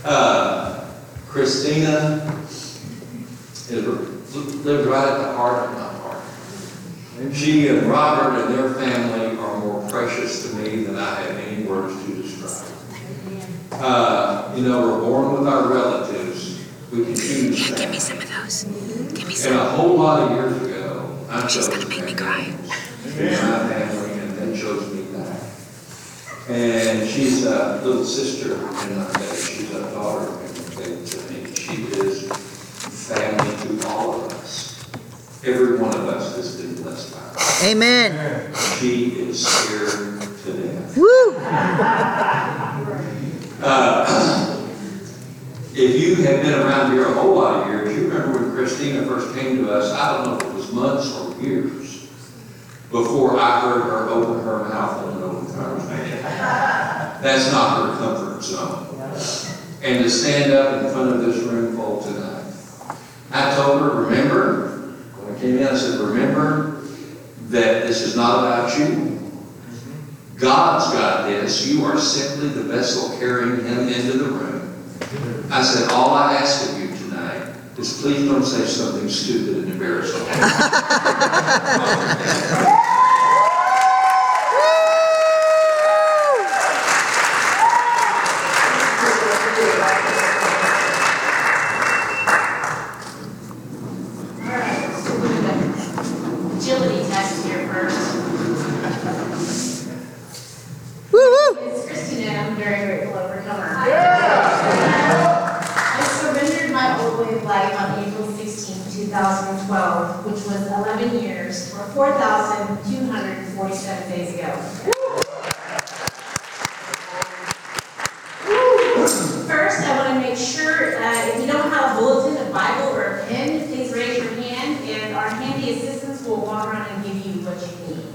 Christina lives right at the heart of my heart. She and Robert and their family are more precious to me than I have any words to describe. We're born with our relatives. We can choose Give me some of those. Give me some. And a whole lot of years ago, I She's chose gonna make me cry. my family, and they chose me back. And she's a little sister in my faith. She's a daughter in my faith to me. She is family to all of us. Every one of us has been blessed by her. Amen. She is scared to death. Woo! If you have been around here a whole lot of years, you remember when Christina first came to us, I don't know if it was months or years, before I heard her open her mouth in an open conversation. That's not her comfort zone. And to stand up in front of this room full tonight, I told her, remember, when I came in, I said, remember that this is not about you. God's got this. You are simply the vessel carrying him into the room. I said, all I ask of you tonight is please don't say something stupid and embarrassing. Agility test here first. Woo-woo! It's Christina, I'm very grateful overcomer. I surrendered my old way of life on April 16, 2012, which was 11 years, or 4,247 days ago. First, I want to make sure if you don't have a bulletin, a Bible, or a pen, please raise your hand, and our handy assistants will walk around and give you what you need.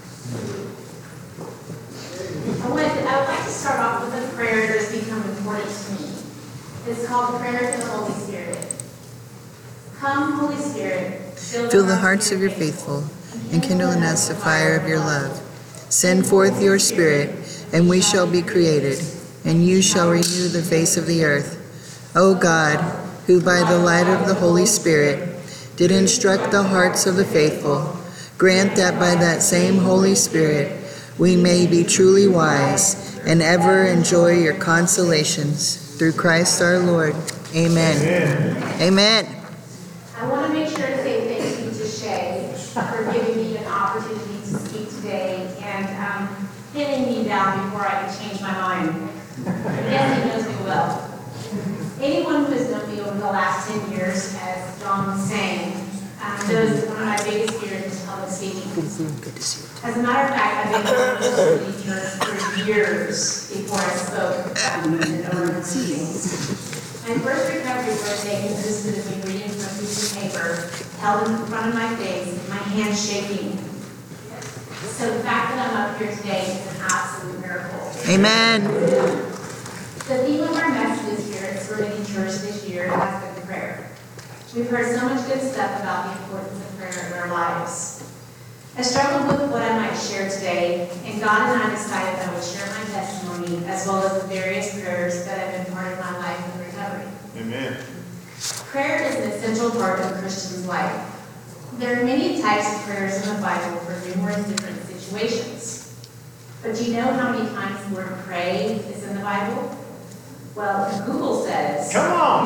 I would like to start off with a prayer that has become important to me. It's called the Prayer to the Holy Spirit. Come, Holy Spirit, Fill the hearts of your faithful, and kindle in us the fire of your love. Send forth your Spirit, and we shall be created, and you shall renew the face of the earth. O God, who by the light of the Holy Spirit did instruct the hearts of the faithful, grant that by that same Holy Spirit we may be truly wise and ever enjoy your consolations. Through Christ our Lord. Amen. Amen. I want to make sure to say thank you to Shay for giving me an opportunity to speak today and pinning me down before I could change my mind. Yes, he knows me well. Anyone who has known me over the last 10 years, as John was saying, knows that one of my biggest fears is public speaking. Good to see you. As a matter of fact, I've been going to these church for years before I spoke in over meetings. My first recovery birthday consisted of me reading from a piece of paper held in front of my face and my hands shaking. So the fact that I'm up here today is an absolute miracle. Amen. The theme of our messages here at Serenity Church this year has been prayer. We've heard so much good stuff about the importance of prayer in our lives. I struggled with what I might share today, and God and I decided that I would share my testimony as well as the various prayers that have been part of my life in recovery. Amen. Prayer is an essential part of a Christian's life. There are many types of prayers in the Bible for numerous different situations. But do you know how many times the word pray is in the Bible? Well, Google says. Come on!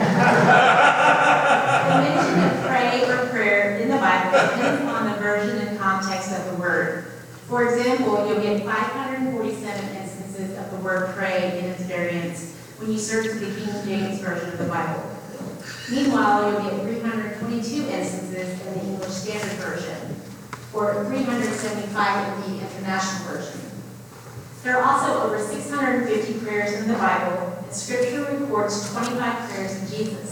The mention of pray or prayer in the Bible depends on the version and context of the word. For example, you'll get 547 instances of the word pray in its variants when you search the King James Version of the Bible. Meanwhile, you'll get 322 instances in the English Standard Version, or 375 in the International Version. There are also over 650 prayers in the Bible, and Scripture reports 25 prayers of Jesus.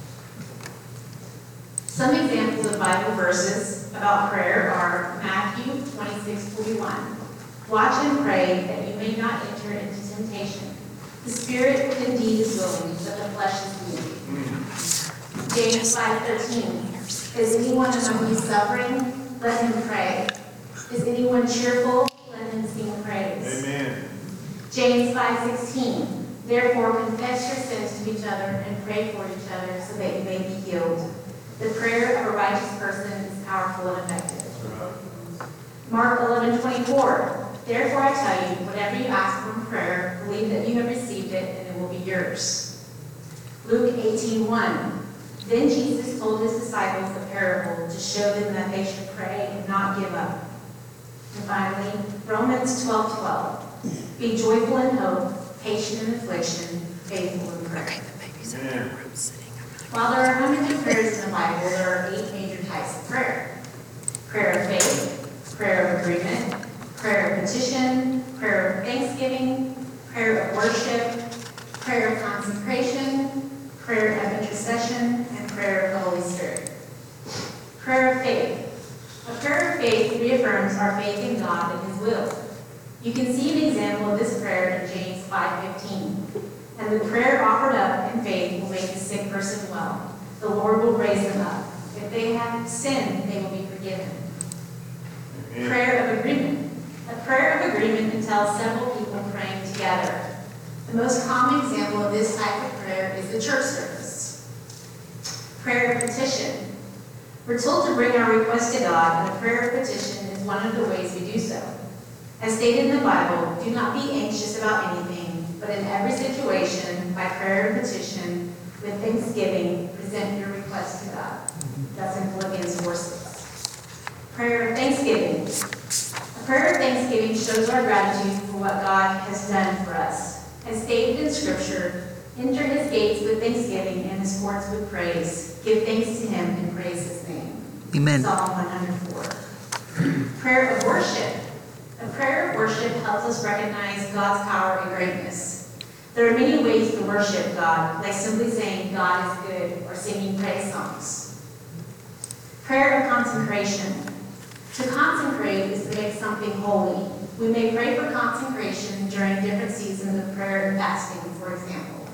Some examples of Bible verses about prayer are Matthew 26:41. Watch and pray that you may not enter into temptation. The spirit indeed is willing, but the flesh is weak. James 5:13. Is anyone among you suffering? Let him pray. Is anyone cheerful? Let him sing praise. Amen. James 5:16. Therefore, confess your sins to each other and pray for each other so that you may be healed. The prayer of a righteous person is powerful and effective. Mark 11:24. Therefore I tell you, whatever you ask for in prayer, believe that you have received it and it will be yours. Luke 18:1. Then Jesus told his disciples a parable to show them that they should pray and not give up. And finally, Romans 12:12. Be joyful in hope, patient in affliction, faithful in prayer. Okay, the baby's in the room sitting. While there are hundreds of prayers in the Bible, there are 8 major types of prayer. Prayer of faith, prayer of agreement, prayer of petition, prayer of thanksgiving, prayer of worship, prayer of consecration, prayer of intercession, and prayer of the Holy Spirit. Prayer of faith. A prayer of faith reaffirms our faith in God and His will. You can see an example of this prayer in James 5:15. And the prayer offered up in faith will make the sick person well. The Lord will raise them up. If they have sinned, they will be forgiven. Amen. Prayer of agreement. A prayer of agreement entails several people praying together. The most common example of this type of prayer is the church service. Prayer of petition. We're told to bring our request to God, and a prayer of petition is one of the ways we do so. As stated in the Bible, do not be anxious about anything, but in every situation, by prayer and petition, with thanksgiving, present your request to God. That's in Philippians 4:6. Prayer of thanksgiving. A prayer of thanksgiving shows our gratitude for what God has done for us. As stated in Scripture, enter His gates with thanksgiving and His courts with praise. Give thanks to Him and praise His name. Amen. Psalm 104. Prayer of worship. A prayer of worship helps us recognize God's power and greatness. There are many ways to worship God, like simply saying God is good or singing praise songs. Prayer of consecration. To consecrate is to make something holy. We may pray for consecration during different seasons of prayer and fasting, for example.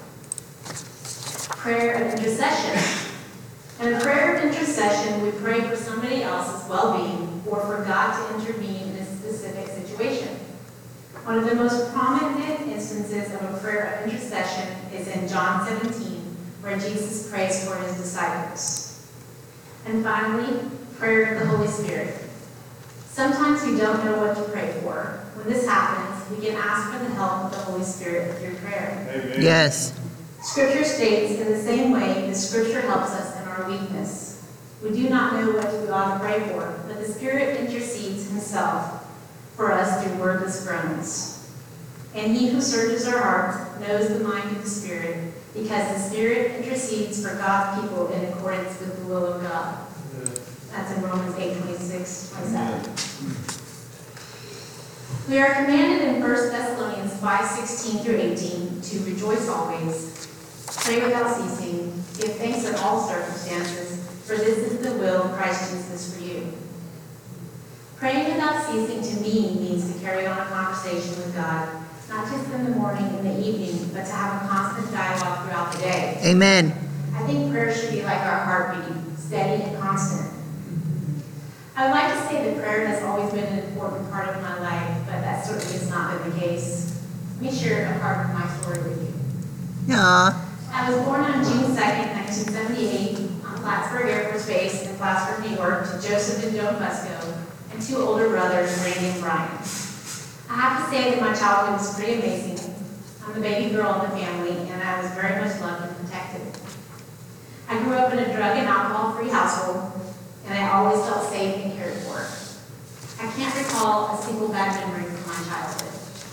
Prayer of intercession. In a prayer of intercession, we pray for somebody else's well-being or for God to intervene in a specific situation. One of the most prominent instances of a prayer of intercession is in John 17, where Jesus prays for His disciples. And finally, prayer of the Holy Spirit. Sometimes we don't know what to pray for. When this happens, we can ask for the help of the Holy Spirit through prayer. Amen. Yes. Scripture states, in the same way, the Scripture helps us in our weakness. We do not know what we ought to pray for, but the Spirit intercedes Himself for us through wordless groans. And He who searches our hearts knows the mind of the Spirit, because the Spirit intercedes for God's people in accordance with the will of God. That's in Romans 8:26-27. We are commanded in 1 Thessalonians 5:16-18 to rejoice always, pray without ceasing, give thanks in all circumstances, for this is the will of Christ Jesus for you. Praying without ceasing to me means to carry on a conversation with God, not just in the morning and the evening, but to have a constant dialogue throughout the day. Amen. I think prayer should be like our heartbeat, steady and constant. I would like to say that prayer has always been an important part of my life, but that certainly has not been the case. Let me share a part of my story with you. Yeah. I was born on June 2nd, 1978, on Plattsburgh Air Force Base in Plattsburgh, New York, to Joseph and Joan Fusco, and 2 older brothers, Randy and Brian. I have to say that my childhood was pretty amazing. I'm the baby girl in the family, and I was very much loved and protected. I grew up in a drug and alcohol-free household, and I always felt safe and cared for. I can't recall a single bad memory from my childhood.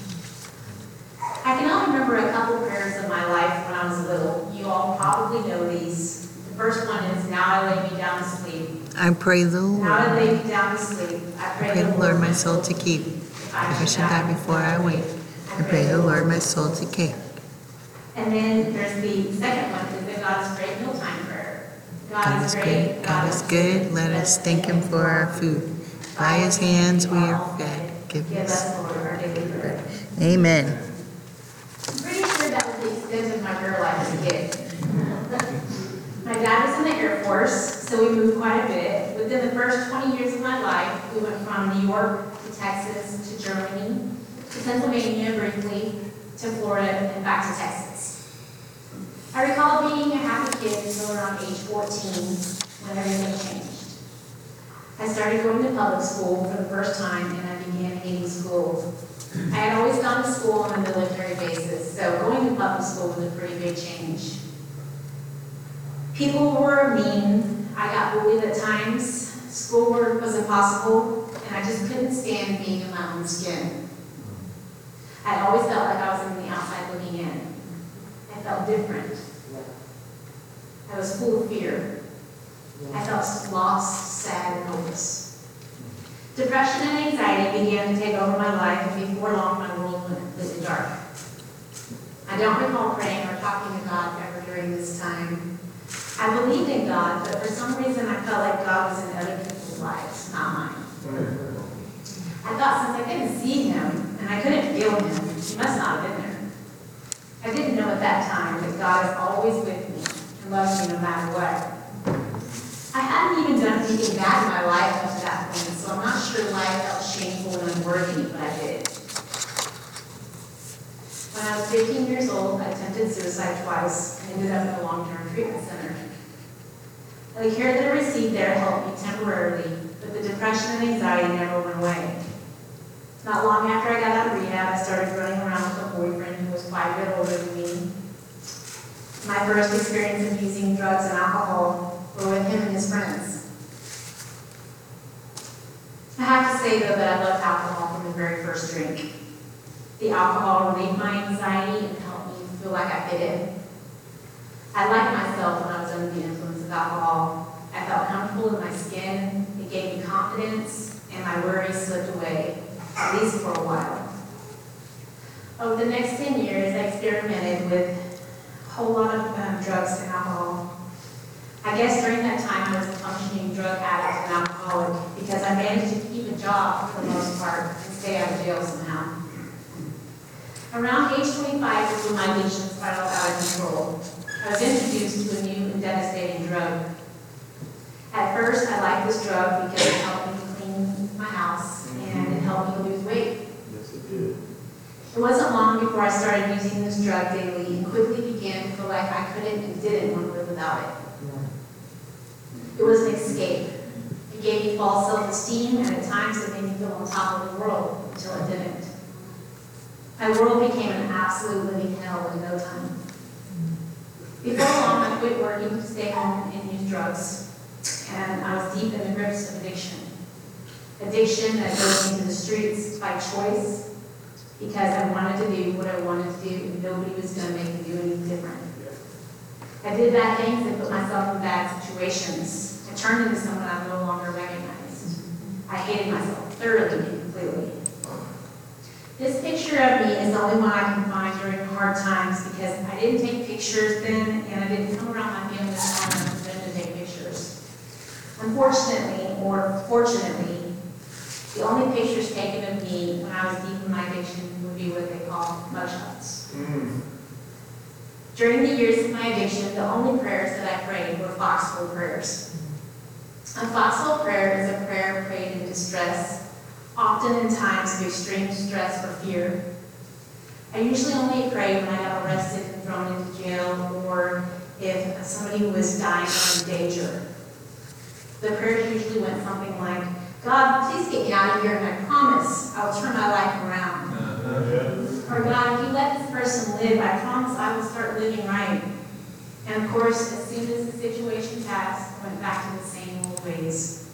I can only remember a couple prayers of my life when I was little. You all probably know these. The first one is, now I lay me down to sleep. I pray the Now Lord. I lay me down to sleep. I Pray the Lord my soul to keep. If I should die before I wake, I pray the Lord my soul to keep. And then there's the second one, is the God is great mealtime prayer. God is great, God is good, let us thank Him for our food. By His hands we are fed. Give us. Lord, our daily bread. Amen. I'm pretty sure that was the extent of my prayer life as a kid. My dad was in the Air Force, so we moved quite a bit. Within the first 20 years of my life, we went from New York to Texas to Germany to Pennsylvania briefly, to Florida and back to Texas. I recall being a happy kid until around age 14 when everything changed. I started going to public school for the first time and I began hating school. I had always gone to school on a military basis, so going to public school was a pretty big change. People were mean, I got bullied at times, schoolwork was impossible, and I just couldn't stand being in my own skin. I always felt like I was on the outside looking in. I felt different. I was full of fear. I felt lost, sad, and hopeless. Depression and anxiety began to take over my life, and before long, my world went completely dark. I don't recall praying or talking to God ever during this time. I believed in God, but for some reason, I felt like God was in other people's lives, not mine. I thought since I couldn't see Him, and I couldn't feel Him, He must not have been there. I didn't know at that time that God is always with me and loves me no matter what. I hadn't even done anything bad in my life up to that point, so I'm not sure why I felt shameful and unworthy, but I did. When I was 15 years old, I attempted suicide twice and ended up in a long-term treatment center. The care that I received there helped me temporarily, but the depression and anxiety never went away. Not long after I got out of rehab, I started running around with a boyfriend who was quite a bit older than me. My first experience of using drugs and alcohol were with him and his friends. I have to say, though, that I loved alcohol from the very first drink. The alcohol relieved my anxiety and helped me feel like I fit in. I liked myself when I was under the influence of alcohol. I felt comfortable in my skin, it gave me confidence, and my worries slipped away, at least for a while. Over the next 10 years, I experimented with a whole lot of drugs and alcohol. I guess during that time I was a functioning drug addict and alcoholic because I managed to keep a job for the most part and stay out of jail somehow. Around age 25 is when my addiction spiraled out of control. I was introduced to a new and devastating drug. At first, I liked this drug because it helped me clean my house and it helped me lose weight. Yes, it did. It wasn't long before I started using this drug daily and quickly began to feel like I couldn't and didn't want to live without it. It was an escape. It gave me false self-esteem, and at times it made me feel on top of the world until it didn't. My world became an absolute living hell in no time. Before long, I quit working to stay home and use drugs, and I was deep in the grips of addiction. Addiction that drove me to the streets by choice because I wanted to do what I wanted to do, and nobody was going to make me do anything different. I did bad things and put myself in bad situations. I turned into someone I no longer recognized. I hated myself thoroughly and completely. This picture of me is the only one I can find during hard times because I didn't take pictures then and I didn't come around my family long enough for them to take pictures. Unfortunately, or fortunately, the only pictures taken of me when I was deep in my addiction would be what they call mugshots. During the years of my addiction, the only prayers that I prayed were foxhole prayers. A foxhole prayer is a prayer prayed in distress, often in times of extreme stress or fear. I usually only pray when I got arrested and thrown into jail or if somebody was dying or in danger. The prayer usually went something like, God, please get me out of here and I promise I will turn my life around. Or God, if you let this person live, I promise I will start living right. And of course, as soon as the situation passed, I went back to the same old ways.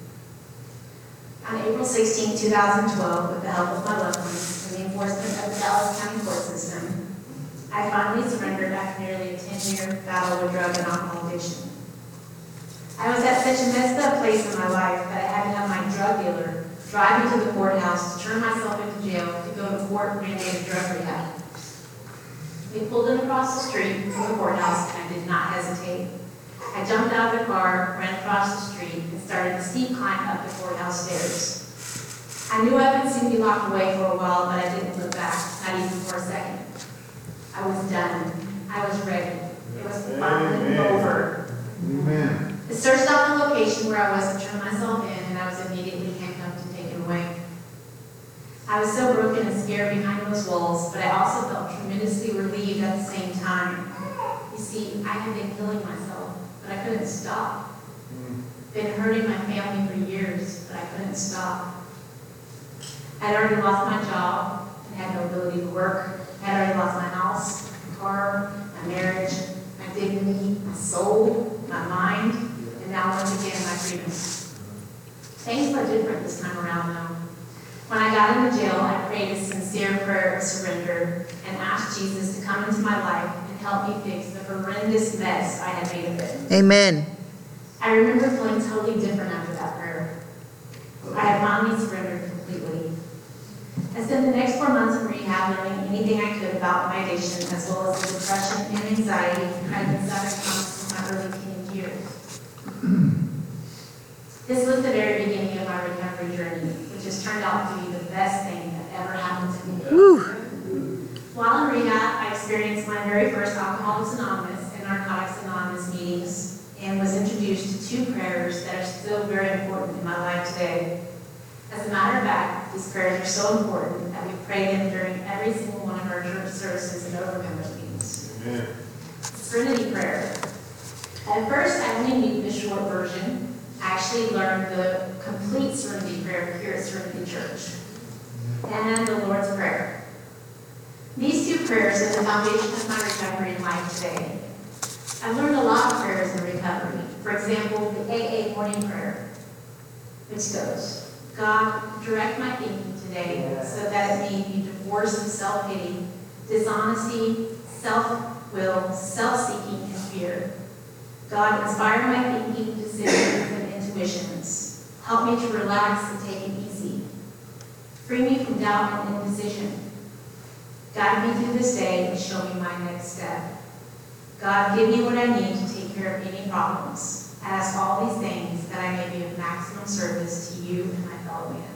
On April 16, 2012, with the help of my loved ones and the enforcement of the Dallas County court system, I finally surrendered after nearly a 10-year battle with drug and alcohol addiction. I was at such a messed up place in my life that I had to have my drug dealer drive me to the courthouse to turn myself into jail to go to court-mandated drug rehab. We pulled in across the street from the courthouse and I did not hesitate. I jumped out of the car, ran across the street, and started the steep climb up the courthouse stairs. I knew I would soon be locked away for a while, but I didn't look back, not even for a second. I was done. I was ready. It was finally over. Amen. I searched out the location where I was to turn myself in, and I was immediately handcuffed and taken away. I was so so broken and scared behind those walls, but I also felt tremendously relieved at the same time. You see, I had been killing myself, but I couldn't stop. Been hurting my family for years, but I couldn't stop. I'd already lost my job and had no ability to work. I'd already lost my house, my car, my marriage, my dignity, my soul, my mind, and now once again my freedom. Things were different this time around though. When I got into jail, I prayed a sincere prayer of surrender and asked Jesus to come into my life and help me fix the horrendous mess I had made of it. Amen. I remember feeling totally different after that prayer. I had finally surrendered completely. I spent the next 4 months in rehab learning anything I could about my addiction, as well as the depression and anxiety I'd been suffering from in my early teenage years. This was the very beginning of my recovery journey, which has turned out to be the best thing that ever happened to me. Woo. While in rehab, I experienced my very first Alcoholics Anonymous and Narcotics Anonymous meetings and was introduced to 2 prayers that are still very important in my life today. As a matter of fact, these prayers are so important that we pray them during every single one of our church services and overcomers meetings. Amen. Serenity prayer. At first, I only knew the short version. I actually learned the complete serenity prayer here at Serenity Church and the Lord's Prayer. These 2 prayers are the foundation of my recovery in life today. I've learned a lot of prayers in recovery. For example, the AA morning prayer, which goes, God, direct my thinking today so that it may be divorced of self-pity, dishonesty, self-will, self-seeking, and fear. God, inspire my thinking, decisions, and intuitions. Help me to relax and take it easy. Free me from doubt and indecision. Guide me through this day and show me my next step. God, give me what I need to take care of any problems. I ask all these things that I may be of maximum service to you and my fellow man.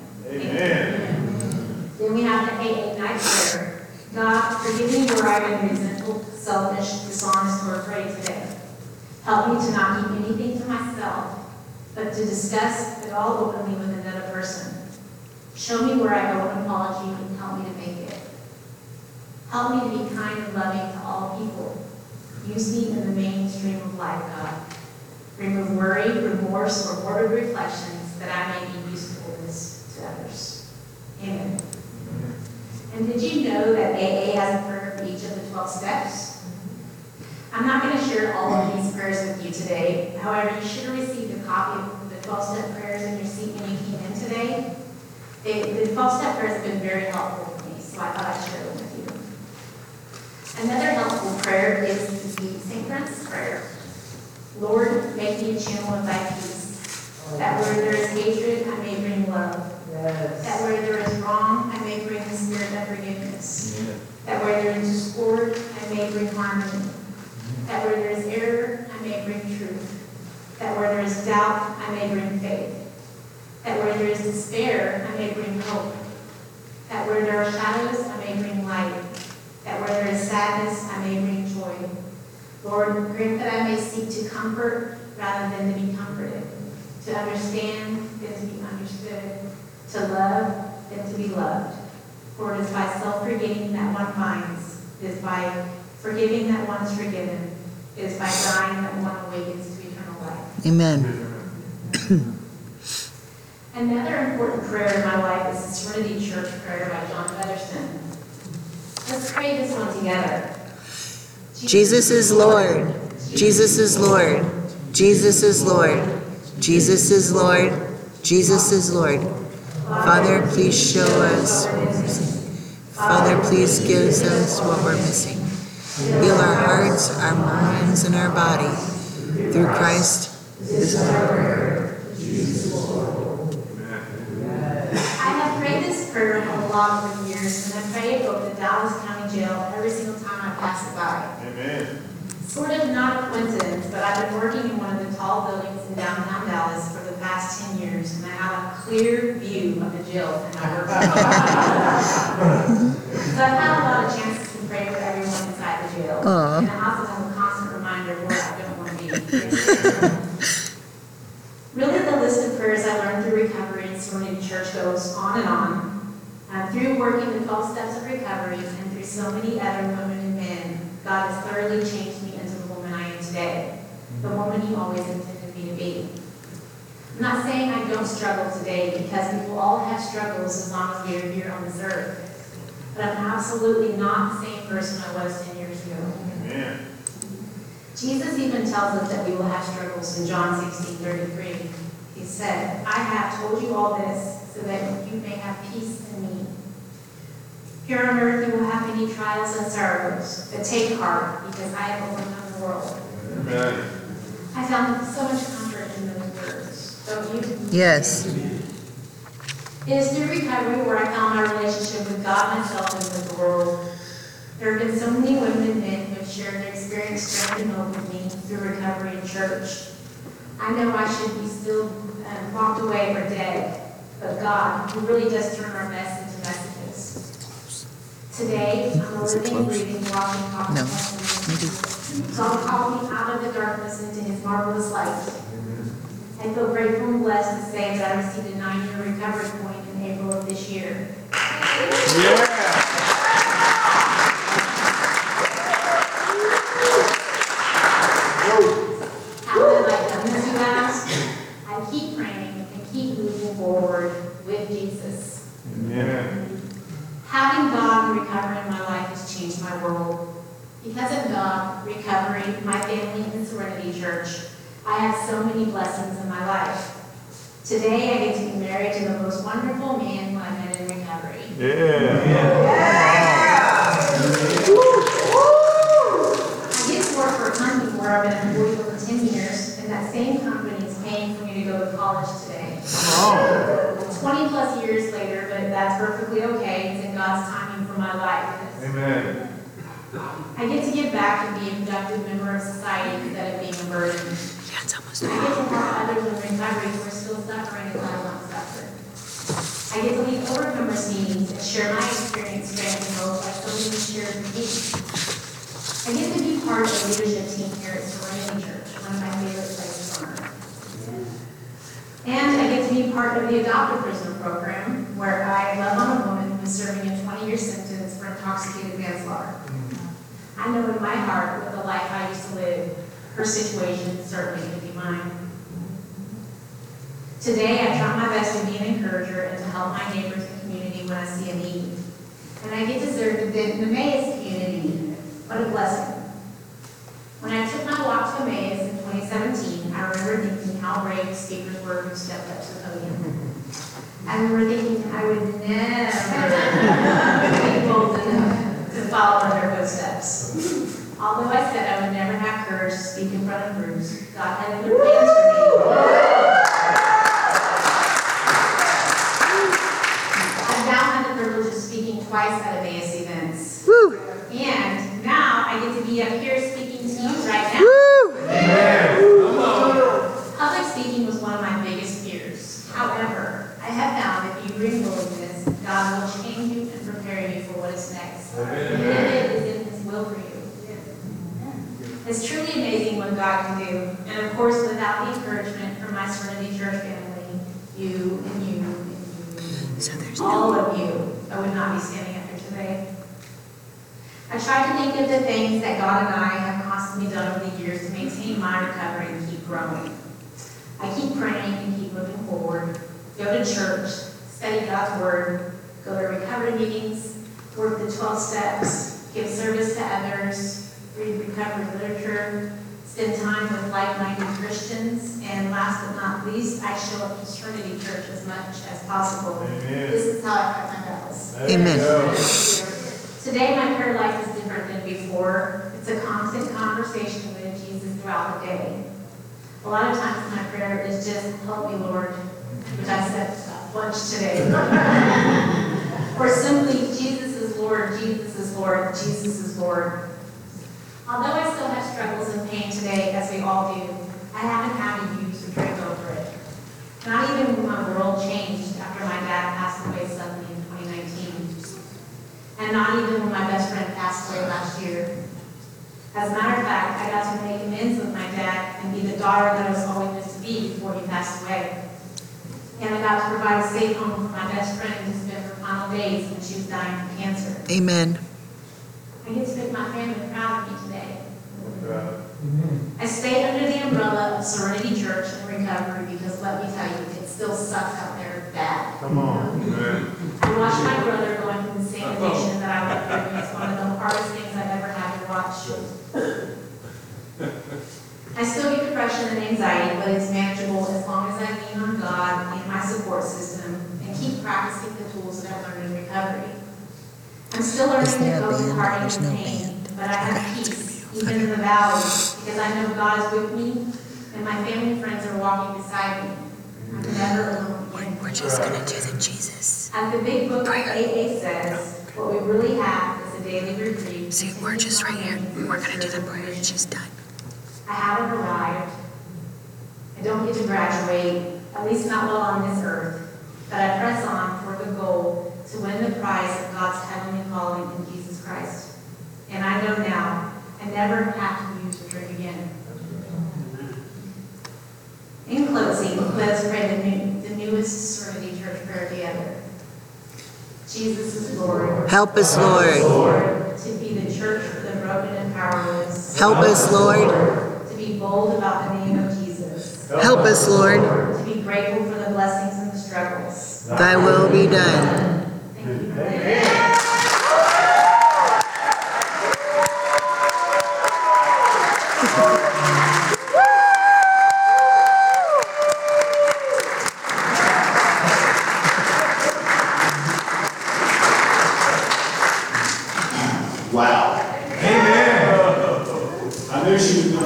Amen. Then we have the AA night prayer. God, forgive me where I have been resentful, selfish, dishonest, or afraid today. Help me to not keep anything to myself, but to discuss it all openly with another person. Show me where I owe an apology and help me to make it. Help me to be kind and loving to all people. Use me in the mainstream of life, God. Remove worry, remorse, or morbid reflections that I may be usefulness to others. Amen. And did you know that AA has a prayer for each of the 12 steps? I'm not going to share all of these prayers with you today. However, you should have received a copy of the 12-step prayers in your seat when you came in today. The 12-step prayers have been very helpful for me, so I thought I'd share them with you. Another helpful prayer is the St. Francis prayer. Lord, make me a channel of thy peace, that where there is hatred, I may bring love. Yes. That where there is wrong, I may bring the spirit of forgiveness. Yeah. That where there is discord, I may bring harmony. That where there is error, I may bring truth. That where there is doubt, I may bring faith. That where there is despair, I may bring hope. That where there are shadows, I may bring light. That where there is sadness, I may bring joy. Lord, grant that I may seek to comfort rather than to be comforted, to understand than to be understood, to love than to be loved. For it is by self-forgetting that one finds, it is by forgiving that one is forgiven, it is by dying that one awakens to eternal life. Amen. Another important prayer in my life is the Serenity Church prayer by John Featherston. Let's pray this one together. Jesus is Lord. Jesus is Lord. Jesus is Lord. Jesus is Lord. Jesus is Lord. Father, please show us what we're missing. Father, please give us what we're missing. Heal our hearts, our minds, and our body. Through Christ, this is our prayer. I have prayed this prayer a lot over the years, and I pray it over the Dallas County Jail every single time I pass it by. Amen. Sort of not a coincidence, but I've been working in one of the tall buildings in downtown Dallas for the past 10 years, and I have a clear view of the jail and my work. So I've had a lot of chances to pray for everyone inside the jail. Aw. And I also have a constant reminder of where I don't want to be. Really, the list of prayers I learned through recovery and Serenity Church goes on and on. Through working the 12 steps of recovery and through so many other women and men, God has thoroughly changed me into the woman I am today, the woman He always intended me to be. I'm not saying I don't struggle today, because we will all have struggles as long as we are here on this earth. But I'm absolutely not the same person I was 10 years ago. Amen. Jesus even tells us that we will have struggles in John 16:33. He said, I have told you all this so that you may have peace in me. Here on earth you will have many trials and sorrows, but take heart, because I have overcome the world. Amen. I found so much comfort in those words, don't you? Yes. It is through recovery where I found my relationship with God, myself, and with the world. There have been so many women and men who have shared their experience, strength, and hope with me through recovery in church. I know I should be still walked away or dead, but God, who really does turn our mess into messages. Today, I'm a living, breathing, walking, talking No. testimony. God called me out of the darkness into His marvelous light. I feel grateful and blessed to say that I received a 9-year recovery point in April of this year. Yeah. How have I done this, you ask? I keep praying and keep moving forward with Jesus. Amen. Having God and recovery in my life has changed my world. Because of God, recovery, my family, and Serenity Church, I have so many blessings in my life. Today, I get to be married to the most wonderful man who I met in recovery. I get to work for a company where I've been employed for 10 years, and that same company is paying for me to go to college today. 20 plus years later, but that's perfectly okay. It's in God's timing for my life. Amen. I get to give back and be a productive member of society instead of being a burden. Yeah, it's almost I get to help others in recovery who are still suffering as I once suffered. I get to lead overcomers meetings and share my experience, strength, and hope like somebody shared with me. I get to be part of the leadership team here at Serenity Church, one of my favorite places on earth. And I get to be part of the Adopted Prisoner Program, where I love on a woman who is serving a 20-year sentence for intoxicated manslaughter. I know in my heart, with the life I used to live, her situation certainly could be mine. Today, I try my best to be an encourager and to help my neighbors and community when I see a need. And I get to serve the Emmaus community. What a blessing. When I took my walk to Emmaus in 2017, I remember thinking how brave the speakers were who stepped up to the podium. I remember thinking I would never be bold enough to follow in their footsteps. Although I said I would never have courage to speak in front of groups, God had other plans for me. I've now had the privilege of speaking twice at Emmaus events. Woo! And now I get to be up here speaking to you right now. Woo! Public speaking was one of my biggest fears. However, I have found if you bring willingness, God will change you and prepare you for what is next. And it is in His will for you. It's truly amazing what God can do. And of course, without the encouragement from my Serenity Church family, you and you and you, So there's all of you, I would not be standing up here today. I try to think of the things that God and I have constantly done over the years to maintain my recovery and keep growing. I keep praying and keep moving forward. Go to church, study God's Word, go to recovery meetings, work the 12 steps, give service to others, read recovery literature, spend time with like-minded Christians, and last but not least, I show up to Trinity Church as much as possible. Amen. This is how I fight my battles. Amen. Today, my prayer life is different than before. It's a constant conversation with Jesus throughout the day. A lot of times, my prayer is just, help me, Lord, which I said a bunch today. Or simply, Jesus is Lord, Jesus is Lord, Jesus is Lord. Although I still have struggles and pain today, as we all do, I haven't had to use or drink over it. Not even when my world changed after my dad passed away suddenly in 2019. And not even when my best friend passed away last year. As a matter of fact, I got to make amends with my dad and be the daughter that I was always meant to be before he passed away. And I got to provide a safe home for my best friend who's been for final days when she was dying from cancer. Amen. I get to make my family proud of me today. Right. I stay under the umbrella of Serenity Church and recovery because let me tell you, it still sucks out there bad. Come on. Amen. I watched my brother going through the same addiction that I went through. It's one of the hardest things I've ever had to watch. I still get depression and anxiety, but it's manageable as long as I lean on God and my support system and keep practicing the tools that I've learned in recovery. I'm still learning Is there to a cope with band? heartache There's and no pain, band. but I have Okay, it's peace, gonna be even in the valley, because I know God is with me and my family and friends are walking beside me. I'm never alone again. We're just going to do the Jesus. As the big book of AA says, what we really have is a daily reprieve. See, we're just right here. We're going to do the prayer. She's done. I haven't arrived. I don't get to graduate, at least not while on this earth, but I press on for the goal to win the prize of God's heavenly calling in Jesus Christ. And I know now I never have to use or drink again. In closing, let us pray the newest Serenity Church prayer together. Jesus is Lord. Help us, Lord. Lord, to be the church for the broken and powerless. Help us, Lord. To be bold about the name of Jesus. Help us, Lord. To be grateful for the blessings and the struggles. Thy will be done.